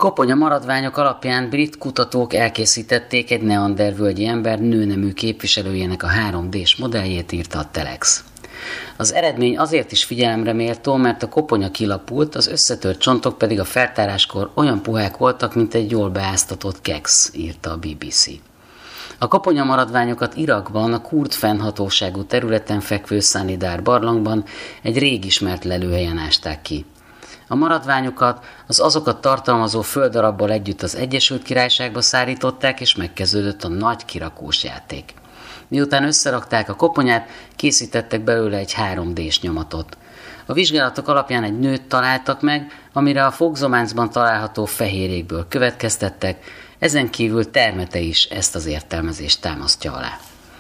Koponya maradványok alapján brit kutatók elkészítették egy neandervölgyi ember nőnemű képviselőjének a 3D-s modelljét, írta a Telex. Az eredmény azért is figyelemre méltó, mert a koponya kilapult, az összetört csontok pedig a feltáráskor olyan puhák voltak, mint egy jól beáztatott keksz, írta a BBC. A koponya maradványokat Irakban, a kurd fennhatóságú területen fekvő Sanidar barlangban egy rég ismert lelőhelyen ásták ki. A maradványokat az azokat tartalmazó földarabból együtt az Egyesült Királyságba szállították, és megkezdődött a nagy kirakós játék. Miután összerakták a koponyát, készítettek belőle egy 3D-s nyomatot. A vizsgálatok alapján egy nőt találtak meg, amire a fogzománcban található fehérjékből következtettek, ezen kívül termete is ezt az értelmezést támasztja alá.